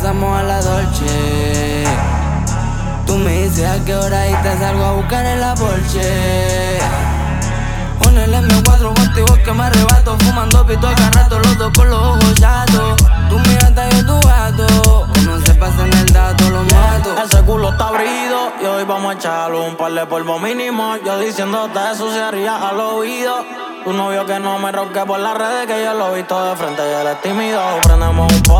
pasamos a la Dolce. Tú me dices a qué hora y te salgo a buscar en la Porsche. Con el M4 contigo es que me arrebato, fumando pito acá rato, los dos con los ojos chatos. Tú mi gata, yo tu gato, no se pasen el dato, los mato. Ese culo está abrido y hoy vamos a echarle un par de polvo mínimo. Yo diciéndote eso se haría al oído. Tu novio que no me roque por las redes, que yo lo he visto de frente y él es tímido. Prendemos un